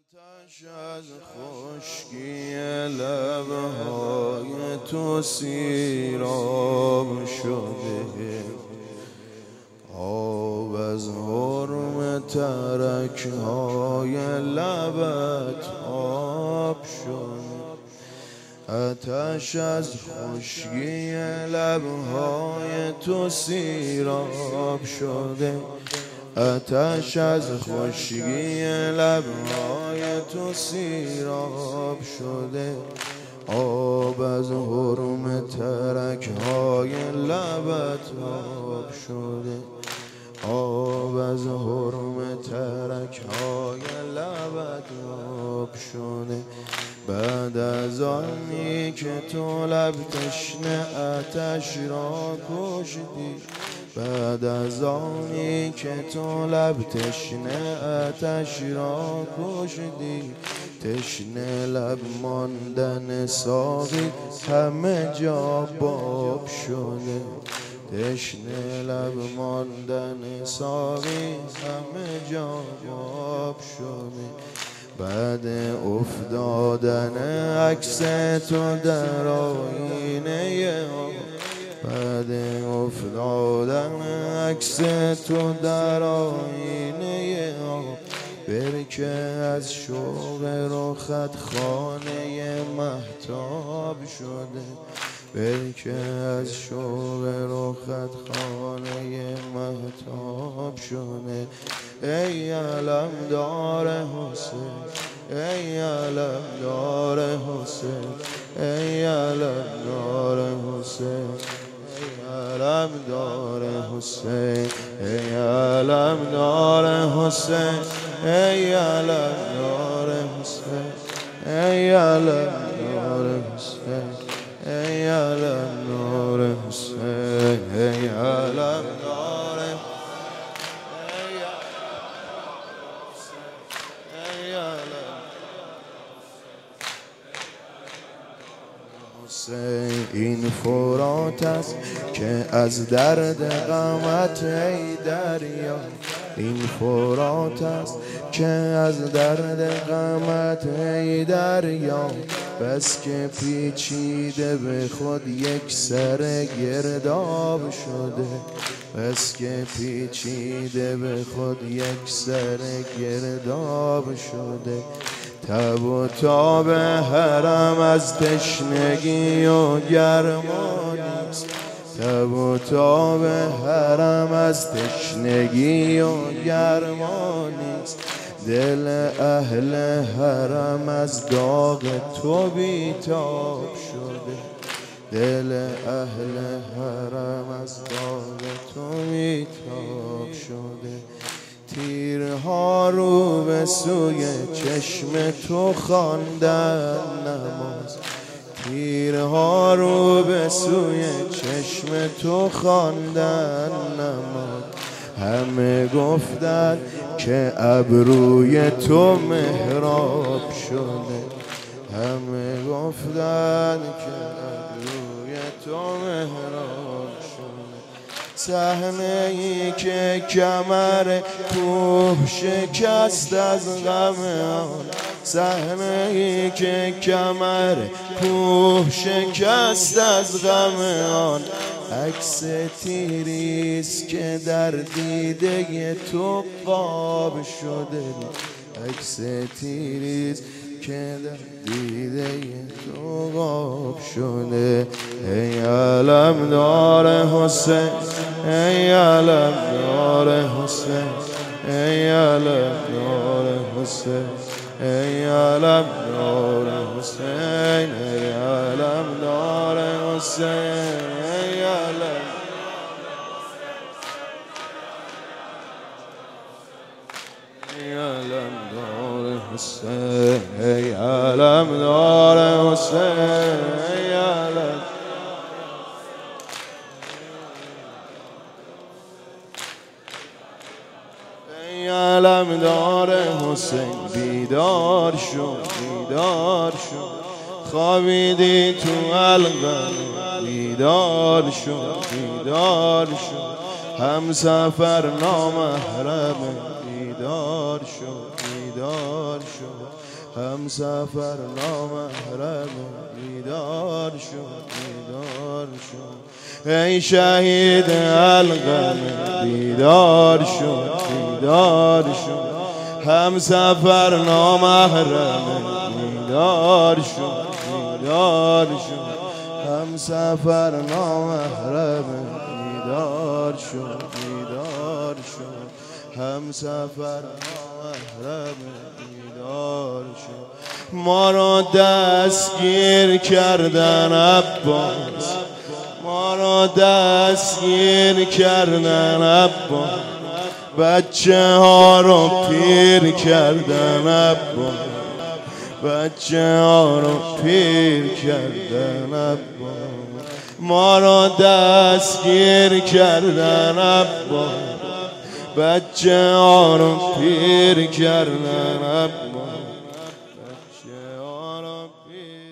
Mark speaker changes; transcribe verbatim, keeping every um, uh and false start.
Speaker 1: آتش از خشکی لبهای تو سیراب شده، آب از حرم ترکهای لبت آب شده. آتش از خشکی لبهای تو سیراب شده، آتش از خشکی لبهای تو سیراب شده، آب از حرم ترکهای لبت آب شده، آب از حرم ترکهای لبت آب شده. بعد از آنی که تو لب تشنه آتش را کشتی، بعد از آنی که تو لب تشنه آتش را کشتی، تشنه لب ماندن ساقی همه جا باب شده، تشنه لب ماندن ساقی همه جا باب شده. بعد افتادن عکس تو در آینه آب، بعد افتادن عکس تو در آینه آب، برکه از شوق رخت خانه مهتاب شده، برکه از شوق رخت خانه مهتاب شده. ای علمدار حسین، ای علمدار حسین، ای علمدار حسین، ای علمدار حسین، ای علمدار حسین، ای علمدار حسین، ای علمدار حسین، ای علمدار حسین، ای علمدار حسین. این فرات است که از درد غمت ای دریا، این فرات است که از درد غمت ای دریا، بس که پیچیده به خود یک سر گرداب شده، بس که پیچیده به خود یک سر گرداب شده. تب و تاب حرم از تشنگی و گرما نیست، تب و تاب حرم از تشنگی و گرما نیست، دل اهل حرم از داغ تو بیتاب شده، دل اهل حرم از داغ تو بیتاب شده. تیرها رو به سوی چشم تو خواندن نماز، تیرها رو به سوی چشم تو خواندن نماز، همه گفتن که ابروی تو محراب شده، همه گفتن که ابروی تو محراب شده. صحنه ای که کمر کوه شکست از غم آن، صحنه ای که کمر کوه شکست از غم آن، عکس تیریست که در دیده تو قاب شده، عکس تیریست که در دیده تو قاب شده. ای علمدار حسین، ای علمدار حسین، ای علمدار حسین، ای علمدار حسین، ای علمدار حسین، ای علم ای علمدار حسین، ای علمدار حسین، ای علم ای علمدار حسین. بیدار شو، بیدار شو، خوابیدی تو حلقم، بیدار شو، بیدار شو، هم سفر نامحرم، بیدار شو، بیدار بیدار شد هم سفر نامحرم بیدار شد بیدار شد ای شهید القم بیدار شد بیدار شد هم سفر نامحرم بیدار شد بیدار شد هم سفر نامحرم بیدار شد بیدار شد هم سفر نامحرم بیدار شد ما را دستگیر کردن عباس ما را دستگیر کردن عباس بچه ها رو پیر کردن عباس بچه ها رو پیر کردن عباس ما را دستگیر کردن عباس بچه ها رو پیر کردن عباس بچه ها رو پیر